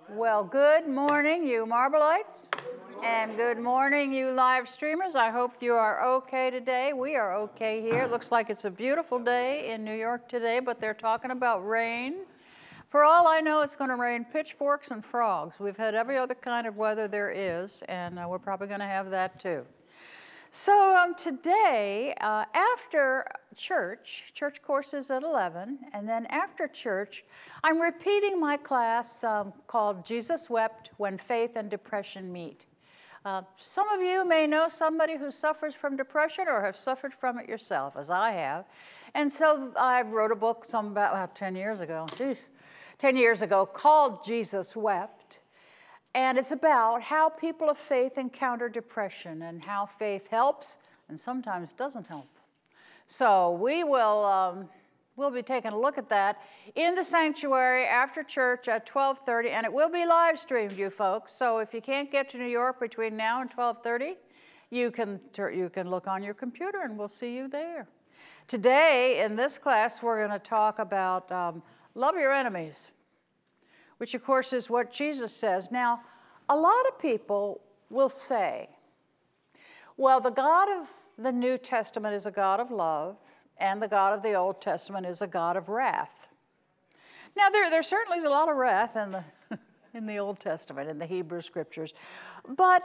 Well, good morning, you Marblites, and good morning, you live streamers. I hope you are okay today. We are okay here. It looks like it's a beautiful day in New York today, but they're talking about rain. For all I know, it's going to rain pitchforks and frogs. We've had every other kind of weather there is, and we're probably going to have that too. So today, after church course is at 11, and then after church, I'm repeating my class called Jesus Wept When Faith and Depression Meet. Some of you may know somebody who suffers from depression or have suffered from it yourself, as I have. And so I wrote a book about 10 years ago, 10 years ago, called Jesus Wept. And it's about how people of faith encounter depression and how faith helps and sometimes doesn't help. So we'll be taking a look at that in the sanctuary after church at 12:30, and it will be live streamed, you folks. So if you can't get to New York between now and 12:30, you can look on your computer and we'll see you there. Today in this class, we're going to talk about love your enemies, which of course is what Jesus says. Now, a lot of people will say, well, the God of the New Testament is a God of love, and the God of the Old Testament is a God of wrath. Now, there certainly is a lot of wrath in the Old Testament, in the Hebrew Scriptures, but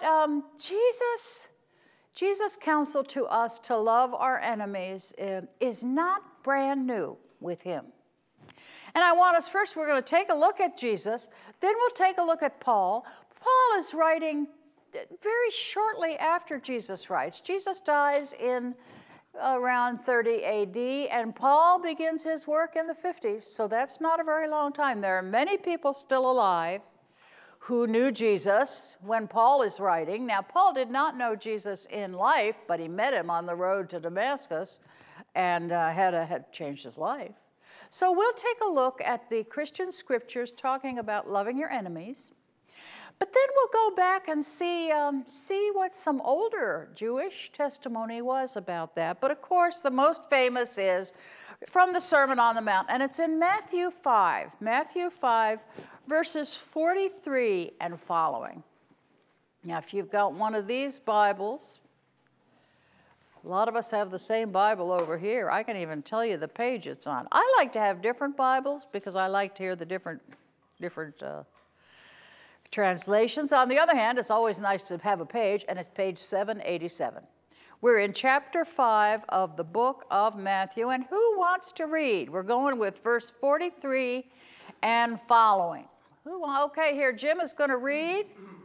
Jesus' counsel to us to love our enemies is not brand new with him. And I want us first, we're going to take a look at Jesus, then we'll take a look at Paul. Paul is writing very shortly after Jesus writes. Jesus dies in around 30 AD, and Paul begins his work in the 50s, so that's not a very long time. There are many people still alive who knew Jesus when Paul is writing. Now, Paul did not know Jesus in life, but he met him on the road to Damascus and had changed his life. So we'll take a look at the Christian scriptures talking about loving your enemies. But then we'll go back and see what some older Jewish testimony was about that. But of course, the most famous is from the Sermon on the Mount, and it's in Matthew 5, verses 43 and following. Now, if you've got one of these Bibles, a lot of us have the same Bible over here. I can even tell you the page it's on. I like to have different Bibles because I like to hear the different translations. On the other hand, it's always nice to have a page, and it's page 787. We're in chapter 5 of the book of Matthew, and who wants to read? We're going with verse 43 and following. Okay, here, Jim is going to read.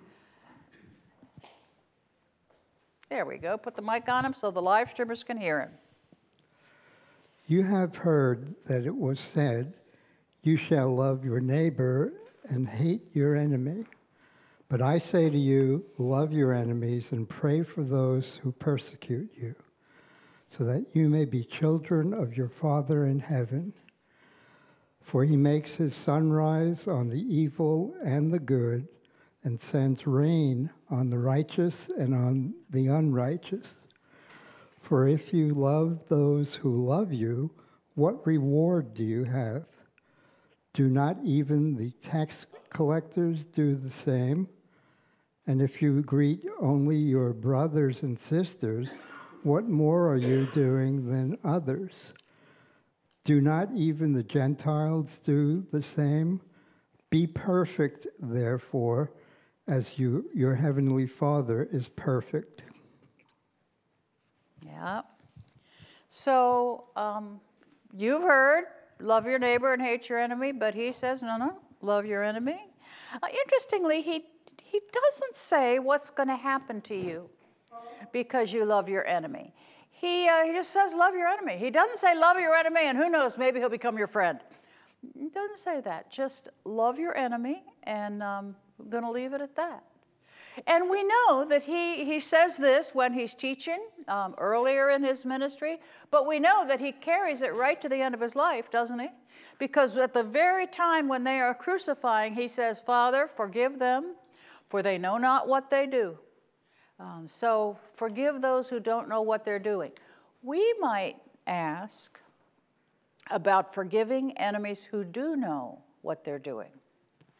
There we go. Put the mic on him so the live streamers can hear him. You have heard that it was said, you shall love your neighbor and hate your enemy. But I say to you, love your enemies and pray for those who persecute you, so that you may be children of your Father in heaven. For he makes his sun rise on the evil and the good, and sends rain on the righteous and on the unrighteous. For if you love those who love you, what reward do you have? Do not even the tax collectors do the same? And if you greet only your brothers and sisters, what more are you doing than others? Do not even the Gentiles do the same? Be perfect, therefore, as your heavenly Father is perfect. Yeah. So you've heard, love your neighbor and hate your enemy, but he says, no, love your enemy. Interestingly, he doesn't say what's going to happen to you because you love your enemy. He just says love your enemy. He doesn't say love your enemy, and who knows, maybe he'll become your friend. He doesn't say that. Just love your enemy, and I'm going to leave it at that. And we know that he says this when he's teaching earlier in his ministry, but we know that he carries it right to the end of his life, doesn't he? Because at the very time when they are crucifying, he says, Father, forgive them, for they know not what they do. So forgive those who don't know what they're doing. We might ask about forgiving enemies who do know what they're doing.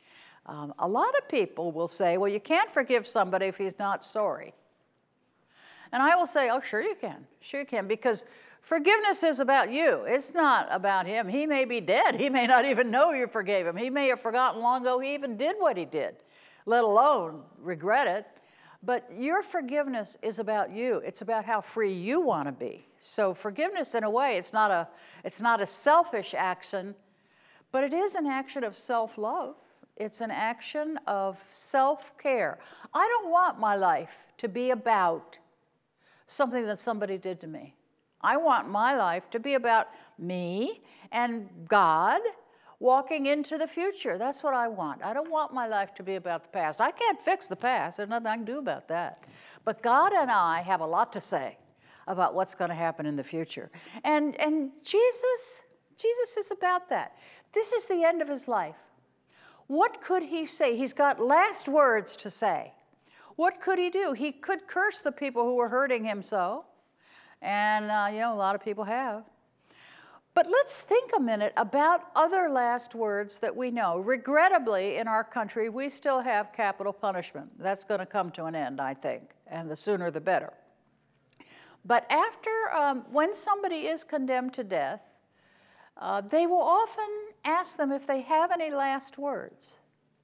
A lot of people will say, well, you can't forgive somebody if he's not sorry. And I will say, oh, sure you can. Sure you can, because forgiveness is about you. It's not about him. He may be dead. He may not even know you forgave him. He may have forgotten long ago he even did what he did, let alone regret it. But your forgiveness is about you. It's about how free you want to be. So forgiveness, in a way, it's not a selfish action, but it is an action of self-love. It's an action of self-care. I don't want my life to be about something that somebody did to me. I want my life to be about me and God walking into the future. That's what I want. I don't want my life to be about the past. I can't fix the past. There's nothing I can do about that. But God and I have a lot to say about what's going to happen in the future. And Jesus is about that. This is the end of his life. What could he say? He's got last words to say. What could he do? He could curse the people who were hurting him so. And, a lot of people have. But let's think a minute about other last words that we know. Regrettably, in our country, we still have capital punishment. That's going to come to an end, I think, and the sooner the better. But when somebody is condemned to death, they will often ask them if they have any last words.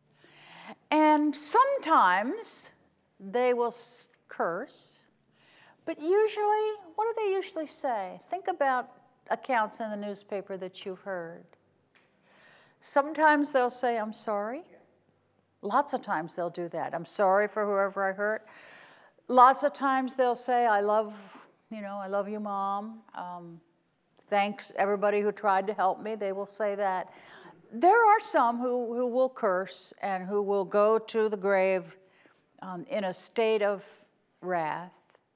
And sometimes they will curse, but usually, what do they usually say? Think about accounts in the newspaper that you've heard. Sometimes they'll say, I'm sorry. Lots of times they'll do that. I'm sorry for whoever I hurt. Lots of times they'll say, I love you, Mom. Thanks, everybody who tried to help me. They will say that. There are some who will curse and who will go to the grave in a state of wrath.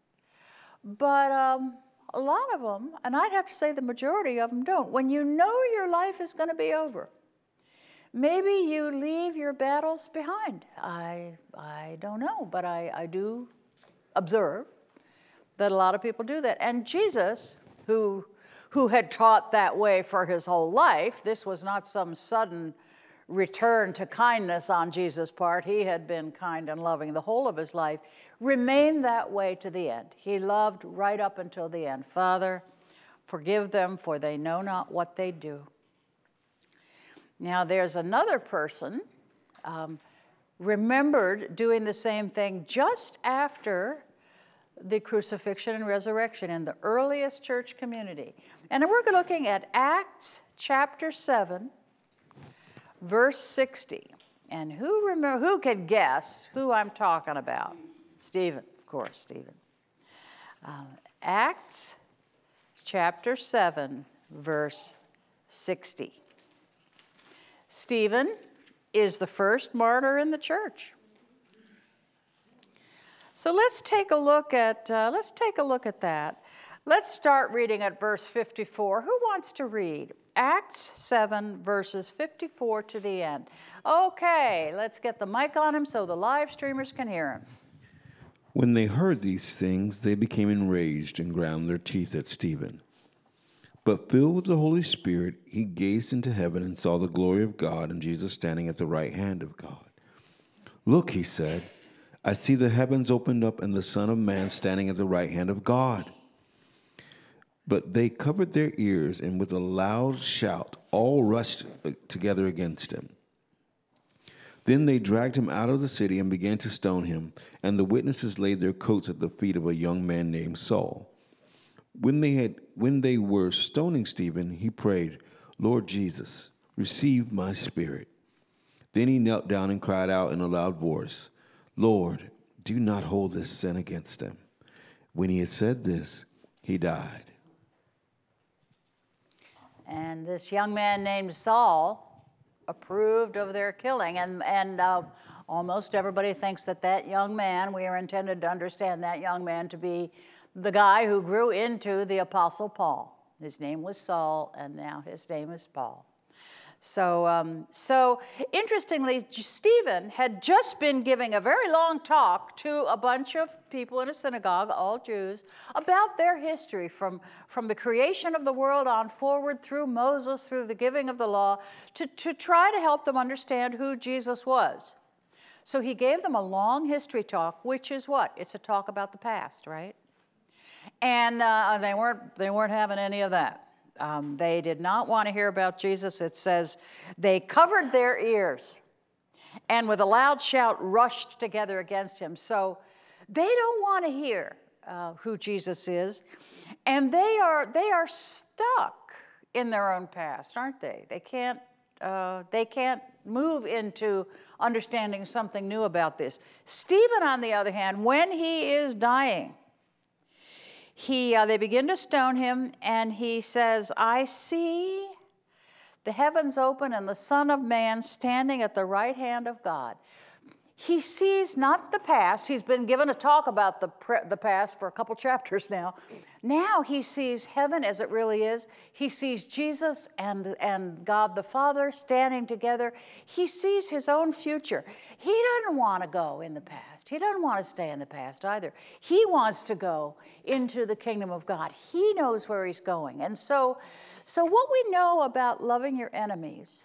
But a lot of them, and I'd have to say the majority of them don't. When you know your life is going to be over, maybe you leave your battles behind. I don't know, but I do observe that a lot of people do that. And Jesus, who had taught that way for his whole life, this was not some sudden return to kindness on Jesus' part. He had been kind and loving the whole of his life, remained that way to the end. He loved right up until the end. Father, forgive them, for they know not what they do. Now there's another person remembered doing the same thing just after the crucifixion and resurrection in the earliest church community. And we're looking at Acts chapter 7, verse 60. And who can guess who I'm talking about? Stephen, of course, Stephen. Acts chapter 7, verse 60. Stephen is the first martyr in the church. So let's take a look at that. Let's start reading at verse 54. Who wants to read? Acts 7, verses 54 to the end. Okay, let's get the mic on him so the live streamers can hear him. When they heard these things, they became enraged and ground their teeth at Stephen. But filled with the Holy Spirit, he gazed into heaven and saw the glory of God and Jesus standing at the right hand of God. Look, he said, I see the heavens opened up and the Son of Man standing at the right hand of God. But they covered their ears, and with a loud shout, all rushed together against him. Then they dragged him out of the city and began to stone him, and the witnesses laid their coats at the feet of a young man named Saul. When they were stoning Stephen, he prayed, Lord Jesus, receive my spirit. Then he knelt down and cried out in a loud voice, Lord, do not hold this sin against them. When he had said this, he died. And this young man named Saul approved of their killing. And almost everybody thinks that young man, we are intended to understand that young man to be the guy who grew into the Apostle Paul. His name was Saul, and now his name is Paul. So interestingly, Stephen had just been giving a very long talk to a bunch of people in a synagogue, all Jews, about their history from the creation of the world on forward through Moses, through the giving of the law, to try to help them understand who Jesus was. So he gave them a long history talk, which is what? It's a talk about the past, right? And they weren't having any of that. They did not want to hear about Jesus. It says they covered their ears and with a loud shout rushed together against him. So they don't want to hear who Jesus is, and they are stuck in their own past, aren't they? They can't move into understanding something new about this. Stephen, on the other hand, when he is dying, they begin to stone him, and he says, I see the heavens open and the Son of Man standing at the right hand of God. He sees not the past. He's been given a talk about the past for a couple chapters now. Now he sees heaven as it really is. He sees Jesus and God the Father standing together. He sees his own future. He doesn't want to go in the past. He doesn't want to stay in the past either. He wants to go into the kingdom of God. He knows where he's going. And so what we know about loving your enemies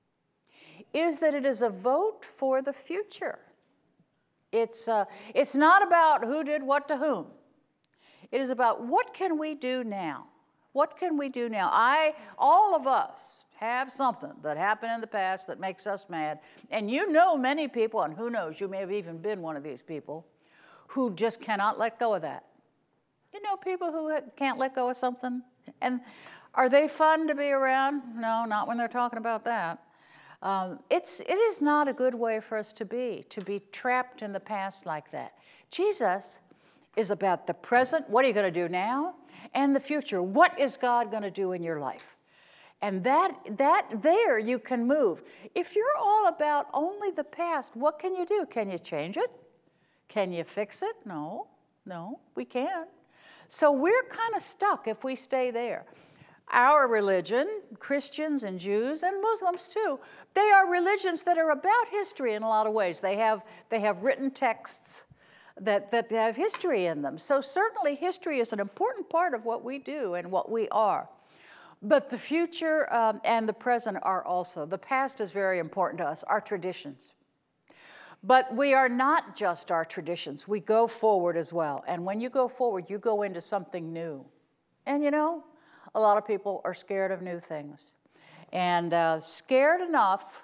is that it is a vote for the future. It's not about who did what to whom. It is about what can we do now? What can we do now? All of us have something that happened in the past that makes us mad. And you know many people, and who knows, you may have even been one of these people, who just cannot let go of that. You know people who can't let go of something? And are they fun to be around? No, not when they're talking about that. It is not a good way for us to be trapped in the past like that. Jesus is about the present, what are you going to do now, and the future. What is God going to do in your life? And that there you can move. If you're all about only the past, what can you do? Can you change it? Can you fix it? No, we can't. So we're kind of stuck if we stay there. Our religion, Christians and Jews and Muslims too, they are religions that are about history in a lot of ways. They have written texts that have history in them. So certainly history is an important part of what we do and what we are. But the future and the present are also. The past is very important to us, our traditions. But we are not just our traditions. We go forward as well. And when you go forward, you go into something new. And you know, a lot of people are scared of new things. And scared enough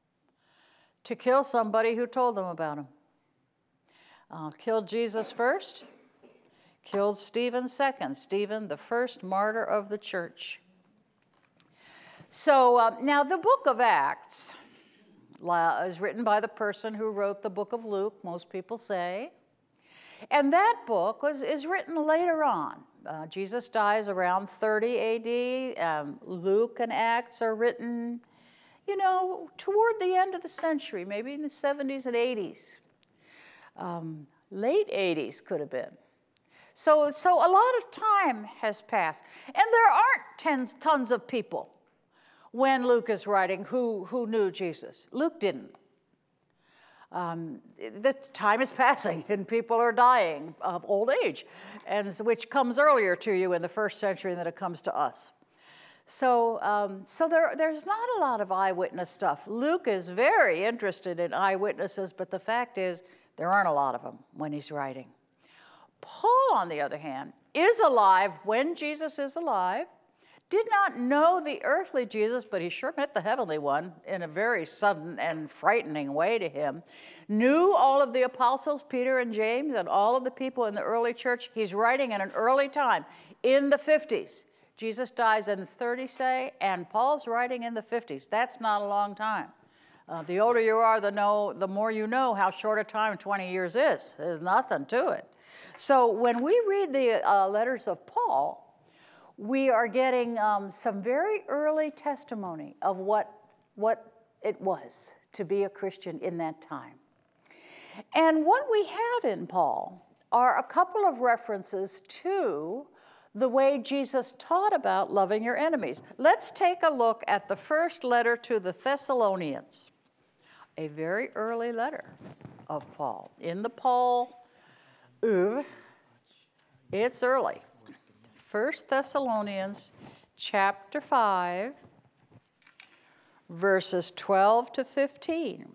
to kill somebody who told them about him. Killed Jesus first, killed Stephen second. Stephen, the first martyr of the church. So now the book of Acts is written by the person who wrote the book of Luke, most people say. And that book is written later on. Jesus dies around 30 AD. Luke and Acts are written, toward the end of the century, maybe in the 70s and 80s. Late 80s could have been. So a lot of time has passed. And there aren't tons of people when Luke is writing who knew Jesus. Luke didn't. The time is passing and people are dying of old age, and which comes earlier to you in the first century than it comes to us. So there's not a lot of eyewitness stuff. Luke is very interested in eyewitnesses, but the fact is there aren't a lot of them when he's writing. Paul, on the other hand, is alive when Jesus is alive, did not know the earthly Jesus, but he sure met the heavenly one in a very sudden and frightening way to him. Knew all of the apostles, Peter and James, and all of the people in the early church. He's writing in an early time, in the 50s. Jesus dies in 30, say, and Paul's writing in the 50s. That's not a long time. The older you are, the more you know how short a time 20 years is. There's nothing to it. So when we read the letters of Paul, we are getting some very early testimony of what it was to be a Christian in that time. And what we have in Paul are a couple of references to the way Jesus taught about loving your enemies. Let's take a look at the first letter to the Thessalonians, a very early letter of Paul. In the Paul oeuvre, it's early. 1 Thessalonians chapter 5, verses 12 to 15.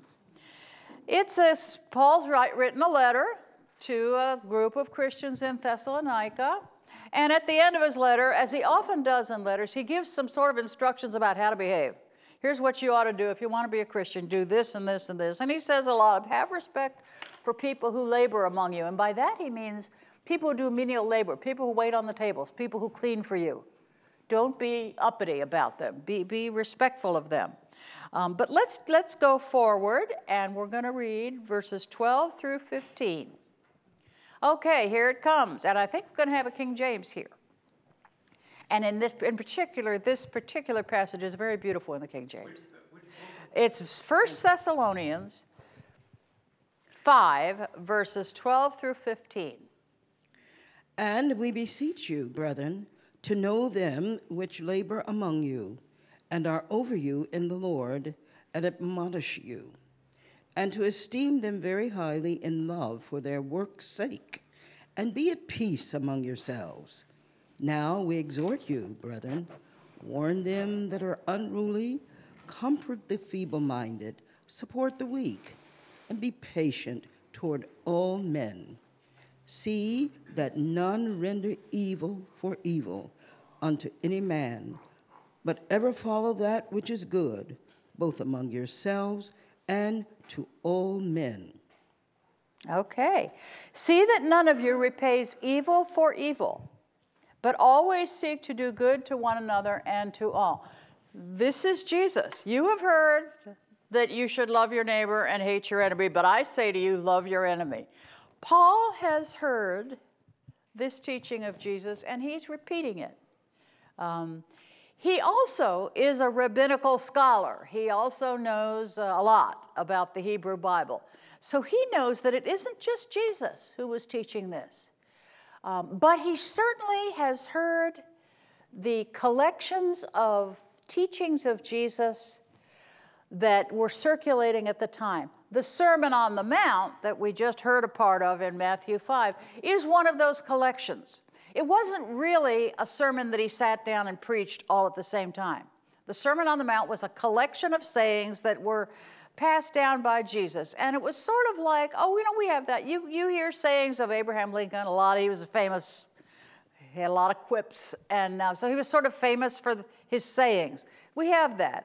Paul's written a letter to a group of Christians in Thessalonica. And at the end of his letter, as he often does in letters, he gives some sort of instructions about how to behave. Here's what you ought to do if you want to be a Christian. Do this and this and this. And he says a lot of, have respect for people who labor among you. And by that he means people who do menial labor, people who wait on the tables, people who clean for you. Don't be uppity about them. Be respectful of them. But let's go forward, and we're going to read verses 12 through 15. Okay, here it comes. And I think we're going to have a King James here. And in particular, this particular passage is very beautiful in the King James. It's 1 Thessalonians 5, verses 12 through 15. And we beseech you, brethren, to know them which labor among you, and are over you in the Lord, and admonish you, and to esteem them very highly in love for their work's sake, and be at peace among yourselves. Now we exhort you, brethren, warn them that are unruly, comfort the feeble-minded, support the weak, and be patient toward all men. See that none render evil for evil unto any man, but ever follow that which is good, both among yourselves and to all men. Okay. See that none of you repays evil for evil, but always seek to do good to one another and to all. This is Jesus. You have heard that you should love your neighbor and hate your enemy, but I say to you, love your enemy. Paul has heard this teaching of Jesus, and he's repeating it. He also is a rabbinical scholar. He also knows a lot about the Hebrew Bible. So he knows that it isn't just Jesus who was teaching this. But he certainly has heard the collections of teachings of Jesus that were circulating at the time. The Sermon on the Mount that we just heard a part of in Matthew 5 is one of those collections. It wasn't really a sermon that he sat down and preached all at the same time. The Sermon on the Mount was a collection of sayings that were passed down by Jesus. And it was sort of like, oh, we have that. You hear sayings of Abraham Lincoln a lot. He was he had a lot of quips. And so he was sort of famous for his sayings. We have that.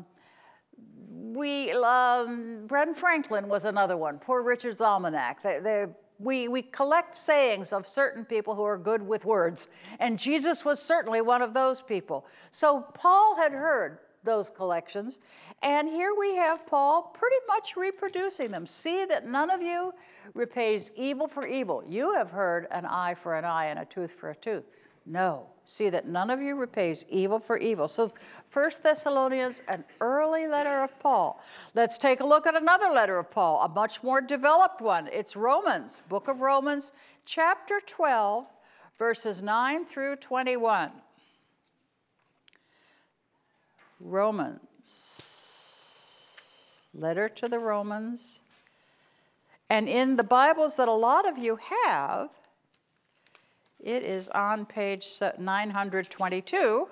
Brendan Franklin was another one, Poor Richard's Almanac. We collect sayings of certain people who are good with words, and Jesus was certainly one of those people. So Paul had heard those collections, and here we have Paul pretty much reproducing them. See that none of you repays evil for evil. You have heard an eye for an eye and a tooth for a tooth. No, see that none of you repays evil for evil. So 1 Thessalonians, an early letter of Paul. Let's take a look at another letter of Paul, a much more developed one. It's Romans, book of Romans, chapter 12, verses 9 through 21. Romans, letter to the Romans. And in the Bibles that a lot of you have, it is on page 922.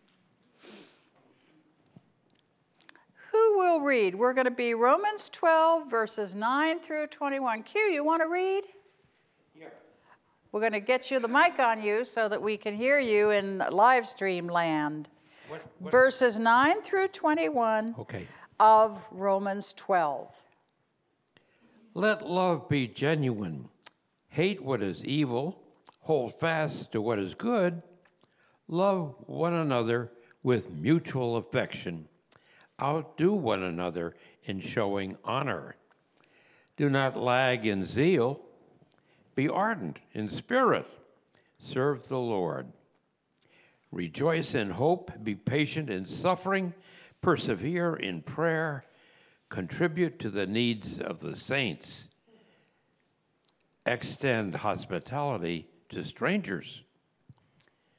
Who will read? We're going to be Romans 12, verses 9 through 21. Q, you want to read? Yeah. We're going to get you the mic on you so that we can hear you in live stream land. What? Verses 9 through 21 of Romans 12. Let love be genuine. Hate what is evil. Hold fast to what is good. Love one another with mutual affection. Outdo one another in showing honor. Do not lag in zeal. Be ardent in spirit. Serve the Lord. Rejoice in hope. Be patient in suffering. Persevere in prayer. Contribute to the needs of the saints. Extend hospitality to strangers.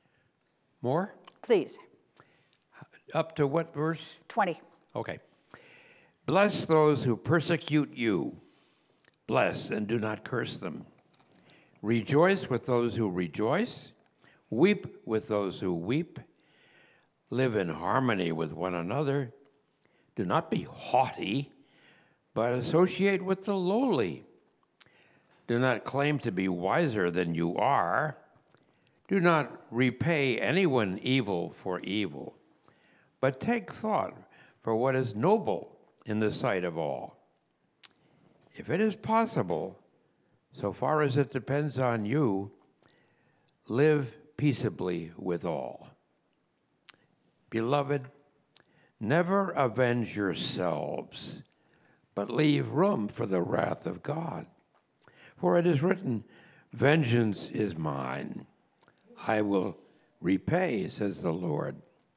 More? Please. Up to what verse? 20. Okay. Bless those who persecute you. Bless and do not curse them. Rejoice with those who rejoice. Weep with those who weep. Live in harmony with one another. Do not be haughty, but associate with the lowly. Do not claim to be wiser than you are. Do not repay anyone evil for evil, but take thought for what is noble in the sight of all. If it is possible, so far as it depends on you, live peaceably with all. Beloved, never avenge yourselves, but leave room for the wrath of God. For it is written, vengeance is mine. I will repay, says the Lord.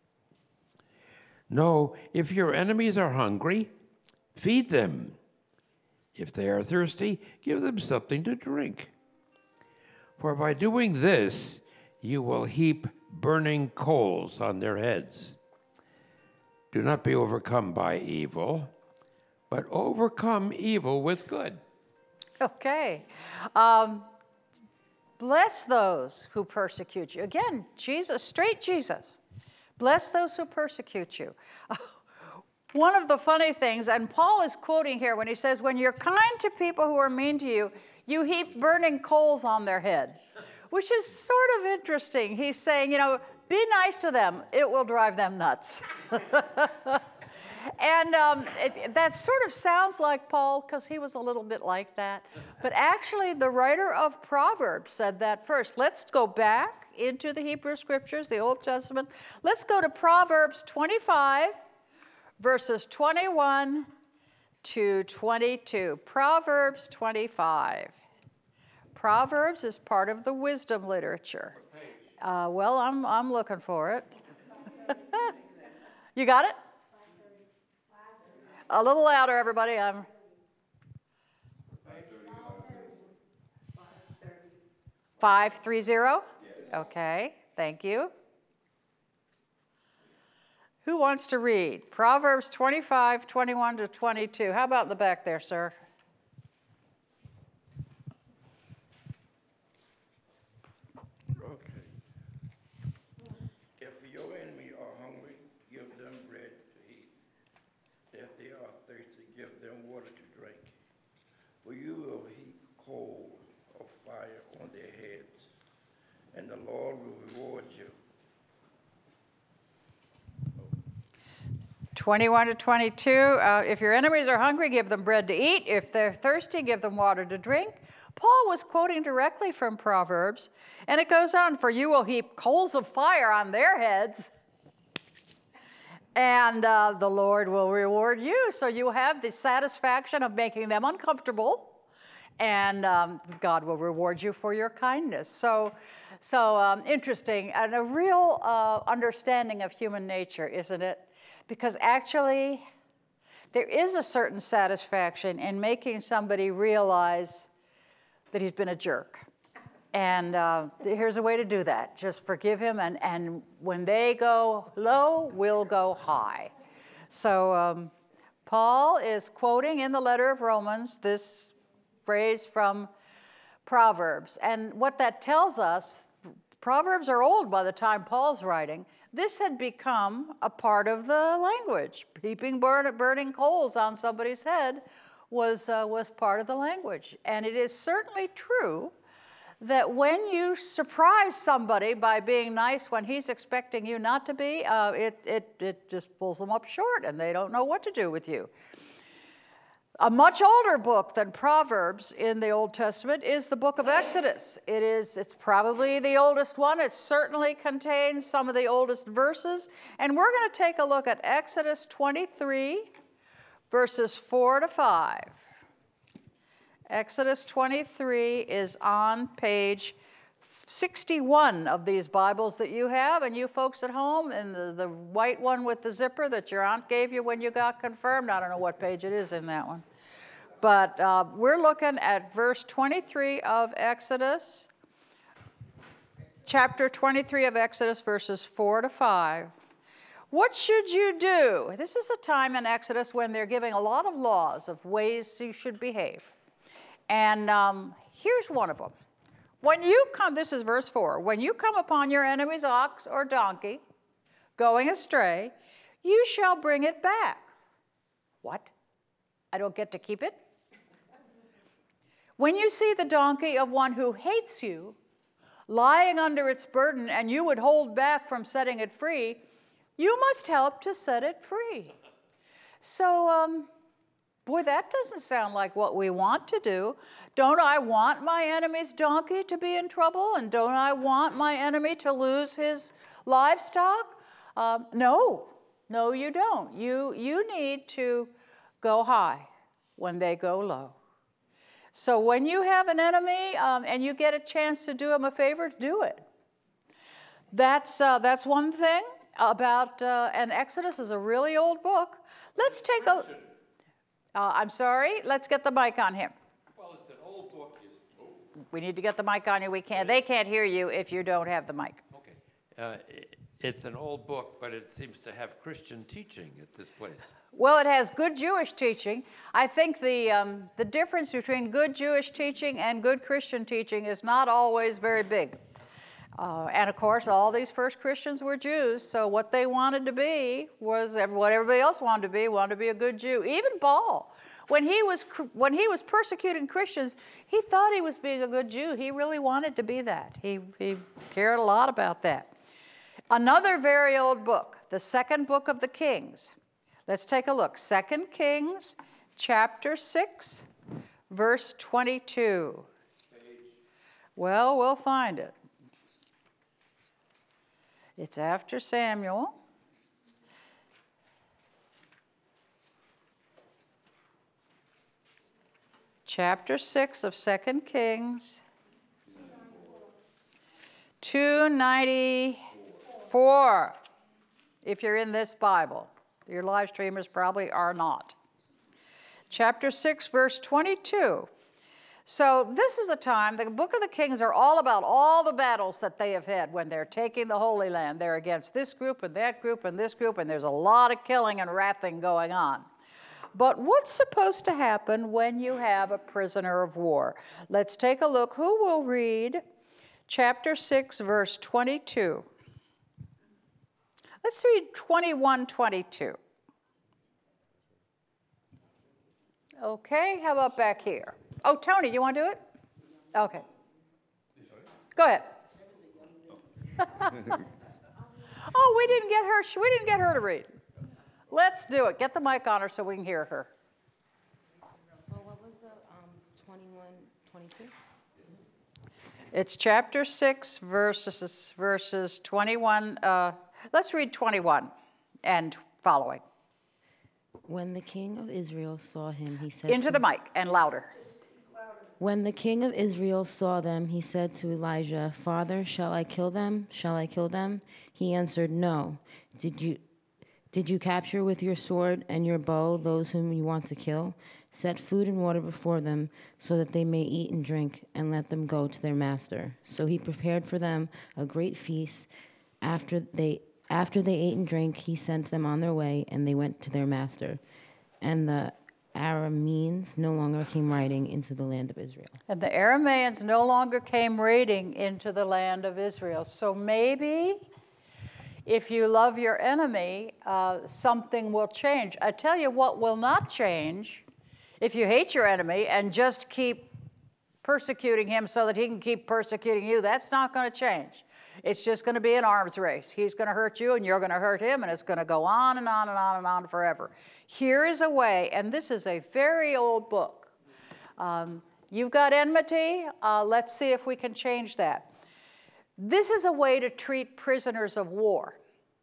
No, if your enemies are hungry, feed them. If they are thirsty, give them something to drink. For by doing this, you will heap burning coals on their heads. Do not be overcome by evil, but overcome evil with good. Okay. Bless those who persecute you. Again, Jesus, straight Jesus. Bless those who persecute you. One of the funny things, and Paul is quoting here when he says, when you're kind to people who are mean to you, you heap burning coals on their head, which is sort of interesting. He's saying, be nice to them. It will drive them nuts. And that sort of sounds like Paul, because he was a little bit like that. But actually, the writer of Proverbs said that first. Let's go back into the Hebrew Scriptures, the Old Testament. Let's go to Proverbs 25, verses 21 to 22. Proverbs 25. Proverbs is part of the wisdom literature. Well, I'm looking for it. You got it? A little louder, everybody. 530? Yes. Okay, thank you. Who wants to read? Proverbs 25, 21 to 22. How about in the back there, sir? Okay. If your enemy are hungry, give them bread to eat. If they are thirsty, give them water to drink. For you will heap coals of fire on their heads, and the Lord will reward you. 21 to 22. If your enemies are hungry, give them bread to eat. If they're thirsty, give them water to drink. Paul was quoting directly from Proverbs, and it goes on, for you will heap coals of fire on their heads, and the Lord will reward you. So you have the satisfaction of making them uncomfortable, and God will reward you for your kindness. So interesting, and a real understanding of human nature, isn't it? Because actually, there is a certain satisfaction in making somebody realize that he's been a jerk. And here's a way to do that. Just forgive him, and when they go low, we'll go high. So Paul is quoting in the letter of Romans this phrase from Proverbs. And what that tells us, Proverbs are old by the time Paul's writing. This had become a part of the language. Heaping burning coals on somebody's head was part of the language. And it is certainly true that when you surprise somebody by being nice when he's expecting you not to be, it just pulls them up short and they don't know what to do with you. A much older book than Proverbs in the Old Testament is the book of Exodus. It's probably the oldest one. It certainly contains some of the oldest verses. And we're going to take a look at Exodus 23, verses 4 to 5. Exodus 23 is on page 61 of these Bibles that you have, and you folks at home, and the white one with the zipper that your aunt gave you when you got confirmed. I don't know what page it is in that one. But we're looking at verse 23 of Exodus. chapter 23 of Exodus, verses 4 to 5. What should you do? This is a time in Exodus when they're giving a lot of laws of ways you should behave. And here's one of them. When you come, this is verse 4, when you come upon your enemy's ox or donkey going astray, you shall bring it back. What? I don't get to keep it? When you see the donkey of one who hates you lying under its burden and you would hold back from setting it free, you must help to set it free. So, boy, that doesn't sound like what we want to do. Don't I want my enemy's donkey to be in trouble? And don't I want my enemy to lose his livestock? No, you don't. You need to go high when they go low. So when you have an enemy and you get a chance to do him a favor, do it. That's one thing about, and Exodus is a really old book. Let's take a, I'm sorry, let's get the mic on him. Well, it's an old book. We need to get the mic on you. They can't hear you if you don't have the mic. Okay. It's an old book, but it seems to have Christian teaching at this place. Well, it has good Jewish teaching. I think the difference between good Jewish teaching and good Christian teaching is not always very big. And of course, all these first Christians were Jews, so what they wanted to be was what everybody else wanted to be a good Jew. Even Paul, when he was persecuting Christians, he thought he was being a good Jew. He really wanted to be that. He cared a lot about that. Another very old book, the second book of the Kings. Let's take a look. 2 Kings, chapter 6, verse 22. Well, we'll find it. It's after Samuel. Chapter 6 of 2 Kings. 294, if you're in this Bible. Your live streamers probably are not. Chapter 6, verse 22. So this is a time, the Book of the Kings are all about all the battles that they have had when they're taking the Holy Land. They're against this group and that group and this group, and there's a lot of killing and wrathing going on. But what's supposed to happen when you have a prisoner of war? Let's take a look. Who will read chapter 6, verse 22? Let's read 21, 22. Okay, how about back here? Oh, Tony, you want to do it? Okay. Go ahead. Oh, we didn't get her to read. Let's do it. Get the mic on her so we can hear her. So what was the 21, 22? It's chapter 6, verses 21. Let's read 21 and following. When the king of Israel saw him, he said Into the mic and louder. When the king of Israel saw them, he said to Elijah, "Father, shall I kill them? Shall I kill them?" He answered, "No. Did you capture with your sword and your bow those whom you want to kill? Set food and water before them, so that they may eat and drink, and let them go to their master." So he prepared for them a great feast. After they ate and drank, he sent them on their way, and they went to their master. And the Arameans no longer came raiding into the land of Israel. And the Arameans no longer came raiding into the land of Israel. So maybe if you love your enemy, something will change. I tell you what will not change. If you hate your enemy and just keep persecuting him so that he can keep persecuting you, that's not going to change. It's just going to be an arms race. He's going to hurt you and you're going to hurt him, and it's going to go on and on and on and on forever. Here is a way, and this is a very old book. You've got enmity. Let's see if we can change that. This is a way to treat prisoners of war.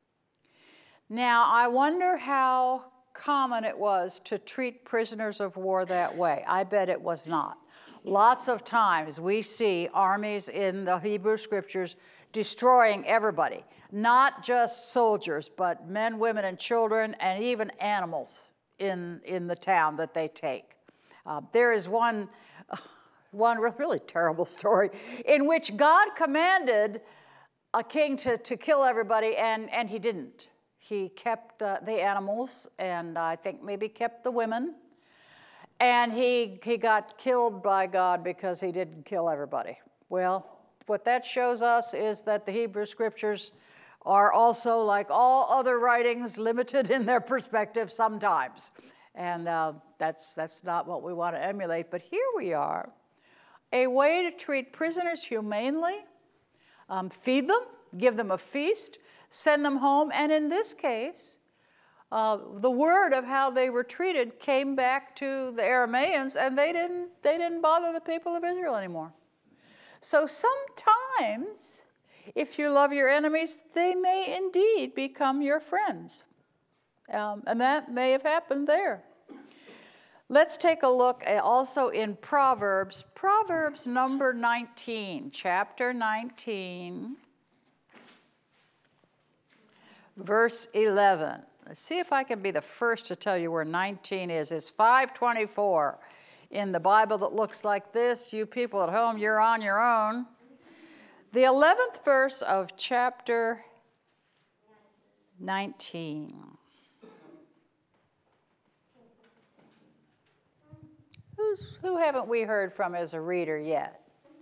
Now, I wonder how common it was to treat prisoners of war that way. I bet it was not. Lots of times we see armies in the Hebrew scriptures destroying everybody, not just soldiers, but men, women, and children, and even animals in the town that they take. There is one really terrible story in which God commanded a king to kill everybody, and he didn't. He kept the animals, and I think maybe kept the women. And he got killed by God because he didn't kill everybody. Well, what that shows us is that the Hebrew Scriptures are also, like all other writings, limited in their perspective sometimes. And that's not what we want to emulate. But here we are, a way to treat prisoners humanely, feed them, give them a feast, send them home. And in this case, the word of how they were treated came back to the Arameans, and they didn't bother the people of Israel anymore. So sometimes, if you love your enemies, they may indeed become your friends. And that may have happened there. Let's take a look also in Proverbs. Proverbs number 19, chapter 19, verse 11. Let's see if I can be the first to tell you where 19 is. It's 524 in the Bible that looks like this. You people at home, you're on your own. The 11th verse of chapter 19. Who haven't we heard from as a reader yet?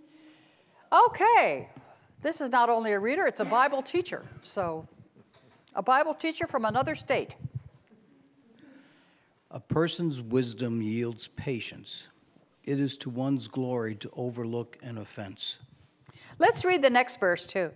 Okay, this is not only a reader, it's a Bible teacher. So, a Bible teacher from another state. A person's wisdom yields patience. It is to one's glory to overlook an offense. Let's read the next verse too.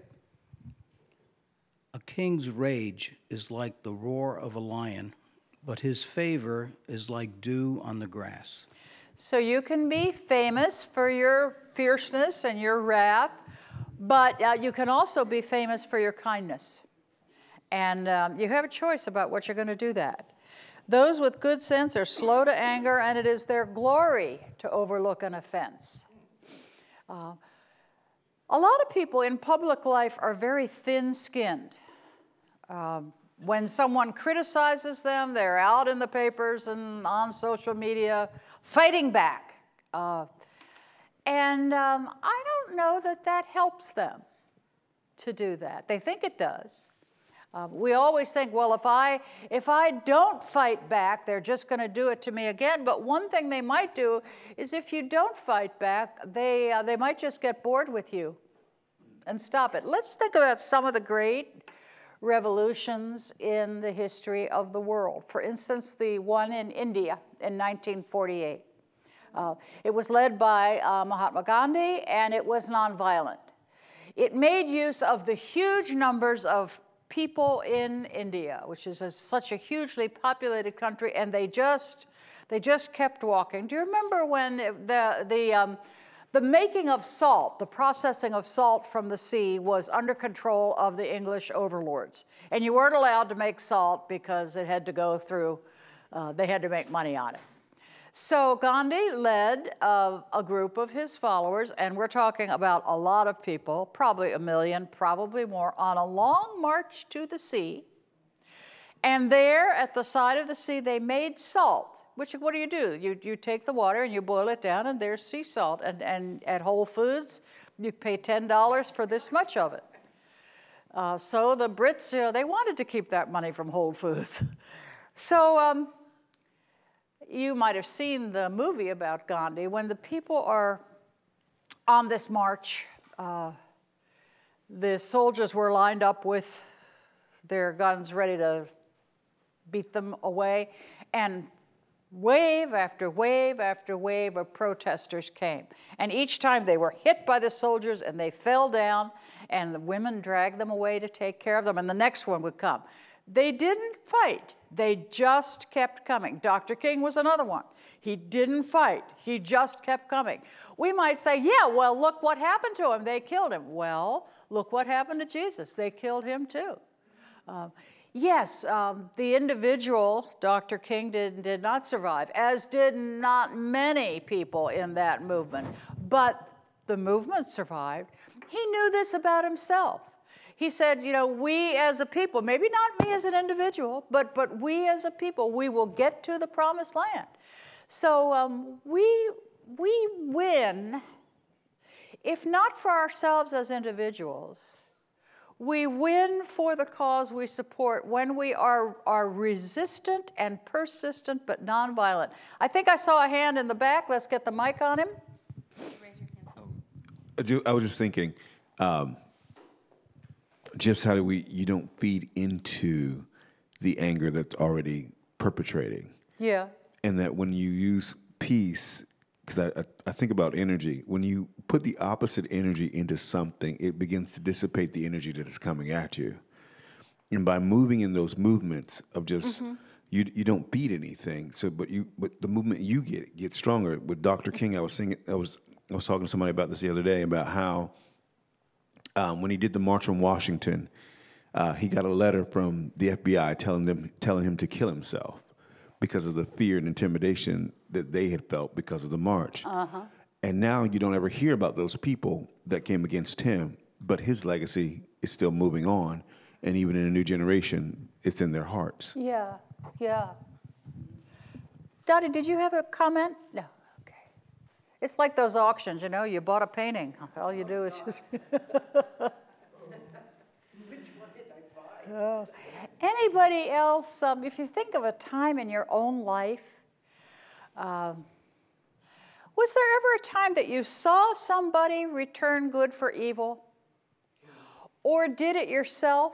A king's rage is like the roar of a lion, but his favor is like dew on the grass. So you can be famous for your fierceness and your wrath, but you can also be famous for your kindness. And you have a choice about what you're going to do that. Those with good sense are slow to anger, and it is their glory to overlook an offense. A lot of people in public life are very thin-skinned. When someone criticizes them, they're out in the papers and on social media fighting back. I don't know that that helps them to do that. They think it does. We always think, well, if I don't fight back, they're just going to do it to me again. But one thing they might do is if you don't fight back, they might just get bored with you and stop it. Let's think about some of the great revolutions in the history of the world. For instance, the one in India in 1948. It was led by Mahatma Gandhi, and it was nonviolent. It made use of the huge numbers of people in India, which is such a hugely populated country, and they just kept walking. Do you remember when the making of salt, the processing of salt from the sea was under control of the English overlords? And you weren't allowed to make salt because it had to go through, they had to make money on it. So Gandhi led a group of his followers, and we're talking about a lot of people, probably 1 million, probably more, on a long march to the sea. And there at the side of the sea, they made salt. Which, what do? You take the water and you boil it down, and there's sea salt. And at Whole Foods, you pay $10 for this much of it. So the Brits, they wanted to keep that money from Whole Foods. So you might have seen the movie about Gandhi. When the people are on this march, the soldiers were lined up with their guns ready to beat them away, and wave after wave after wave of protesters came. And each time they were hit by the soldiers and they fell down, and the women dragged them away to take care of them, and the next one would come. They didn't fight. They just kept coming. Dr. King was another one. He didn't fight. He just kept coming. We might say, yeah, well, look what happened to him. They killed him. Well, look what happened to Jesus. They killed him too. Yes, the individual, Dr. King, did not survive, as did not many people in that movement. But the movement survived. He knew this about himself. He said, we as a people, maybe not me as an individual, but we as a people, we will get to the promised land. So we win, if not for ourselves as individuals, We win for the cause we support when we are resistant and persistent but nonviolent. I think I saw a hand in the back. Let's get the mic on him. I was just thinking, just how do you don't feed into the anger that's already perpetrating. Yeah. And that when you use peace, because I think about energy, when you put the opposite energy into something, it begins to dissipate the energy that is coming at you. And by moving in those movements of just, you don't feed anything. So, but the movement you get stronger. With Dr. King, I was talking to somebody about this the other day about how when he did the March on Washington, he got a letter from the FBI telling him to kill himself because of the fear and intimidation that they had felt because of the march. And now you don't ever hear about those people that came against him, but his legacy is still moving on, and even in a new generation, it's in their hearts. Yeah, yeah. Dottie, did you have a comment? No, okay. It's like those auctions, you bought a painting. All you do is just... Which one did I buy? Oh. Anybody else, if you think of a time in your own life, was there ever a time that you saw somebody return good for evil? Or did it yourself?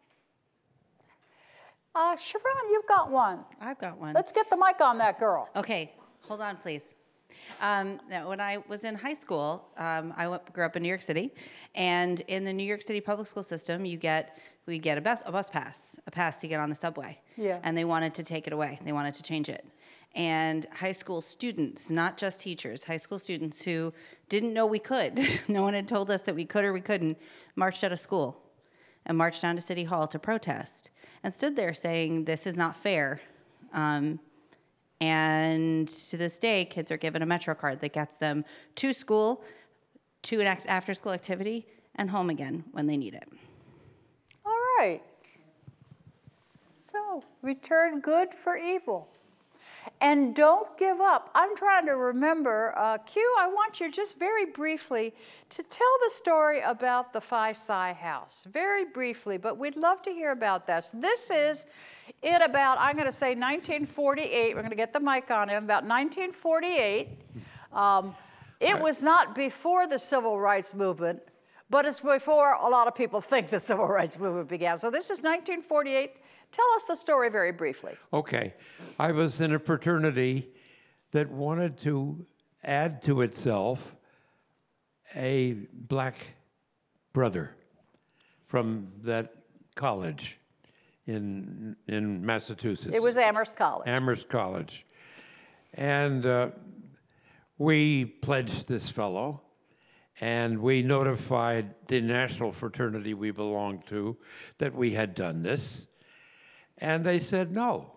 Sharon, you've got one. I've got one. Let's get the mic on that girl. Okay, hold on, please. Now, when I was in high school, I grew up in New York City, and in the New York City public school system, we get a bus pass, a pass to get on the subway. Yeah. And they wanted to take it away. They wanted to change it. And high school students, not just teachers, high school students who didn't know we could, no one had told us that we could or we couldn't, marched out of school and marched down to City Hall to protest and stood there saying, this is not fair. And to this day, kids are given a Metro card that gets them to school, to an after-school activity, and home again when they need it. All right. So, return good for evil. And don't give up. I'm trying to remember. Q, I want you just very briefly to tell the story about the Phi Psi house. Very briefly, but we'd love to hear about that. So this is in about, I'm going to say 1948. We're going to get the mic on him. About 1948. It was not before the Civil Rights Movement, but it's before a lot of people think the Civil Rights Movement began. So this is 1948. Tell us the story very briefly. Okay. I was in a fraternity that wanted to add to itself a black brother from that college in Massachusetts. It was Amherst College. Amherst College. And we pledged this fellow, and we notified the national fraternity we belonged to that we had done this. And they said, no,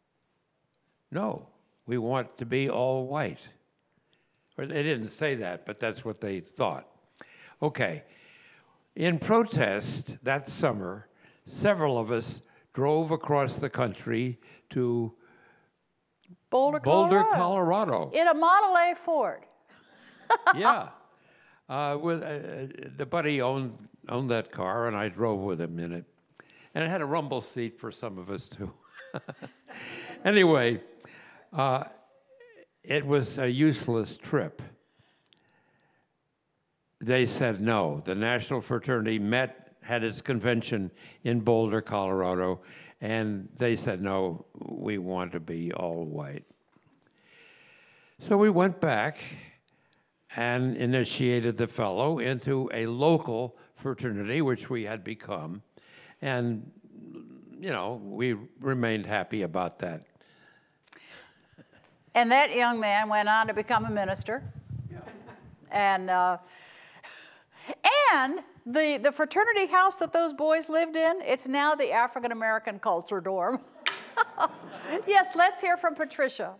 we want to be all white. Or they didn't say that, but that's what they thought. Okay. In protest that summer, several of us drove across the country to Boulder, Colorado. In a Model A Ford. Yeah. With the buddy owned that car, and I drove with him in it. And it had a rumble seat for some of us, too. Anyway, it was a useless trip. They said no. The National Fraternity had its convention in Boulder, Colorado, and they said, no, we want to be all white. So we went back and initiated the fellow into a local fraternity, which we had become. And, we remained happy about that. And that young man went on to become a minister. Yeah. And the fraternity house that those boys lived in, it's now the African American Culture Dorm. Yes, let's hear from Patricia.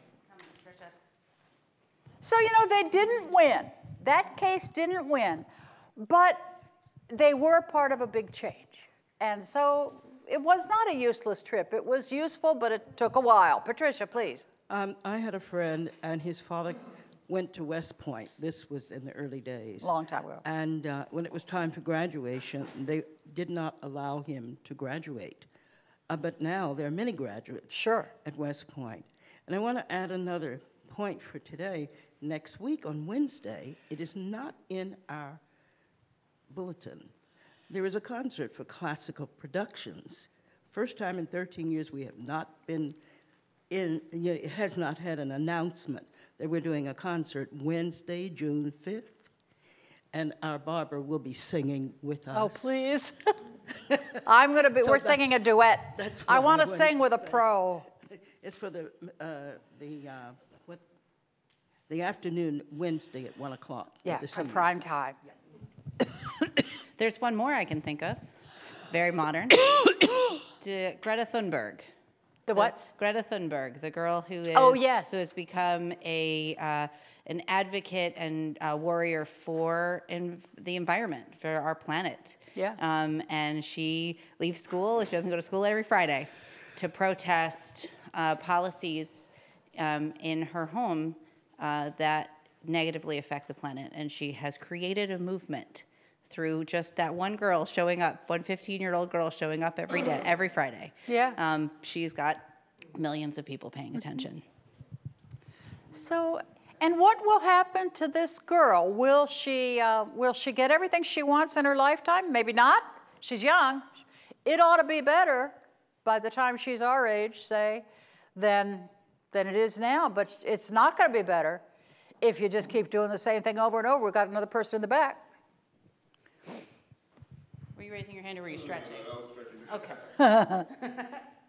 So, they didn't win. That case didn't win. But they were part of a big change. And so it was not a useless trip. It was useful, but it took a while. Patricia, please. I had a friend, and his father went to West Point. This was in the early days. Long time ago. And when it was time for graduation, they did not allow him to graduate. But now there are many graduates Sure. at West Point. And I want to add another point for today. Next week on Wednesday, it is not in our bulletin. There is a concert for Classical Productions. First time in 13 years we have not been it has not had an announcement that we're doing a concert Wednesday, June 5th, and our Barbara will be singing with us. Oh, please. I'm going to be, So we're that's- singing a duet. that's I what want to I'm going sing to with a say. pro. It's for the afternoon Wednesday at 1 o'clock. Yeah, the for singers. prime time. There's one more I can think of. Very modern. Greta Thunberg. The what? Greta Thunberg, the girl who is Oh, yes. who has become an advocate and a warrior for the environment, for our planet. Yeah. And she leaves school. She doesn't go to school every Friday to protest policies in her home that negatively affect the planet. And she has created a movement through just that one girl showing up, one 15-year-old girl showing up every day, every Friday. Yeah. She's got millions of people paying attention. So, and what will happen to this girl? Will she get everything she wants in her lifetime? Maybe not. She's young. It ought to be better by the time she's our age, say, than it is now. But it's not going to be better if you just keep doing the same thing over and over. We've got another person in the back. Were you raising your hand or were you stretching? I was stretching. Okay.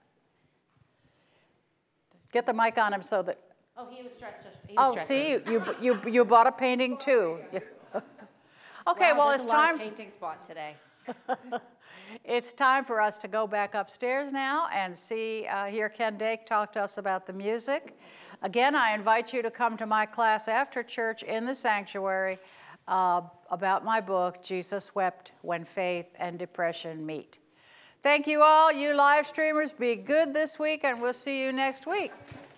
Get the mic on him so that. Oh, he was stretched. Oh, see, you bought a painting too. Okay, well, it's time. Painting spot today. It's time for us to go back upstairs now and hear Ken Dake talk to us about the music. Again, I invite you to come to my class after church in the sanctuary about my book, Jesus Wept When Faith and Depression Meet. Thank you all, you live streamers. Be good this week, and we'll see you next week.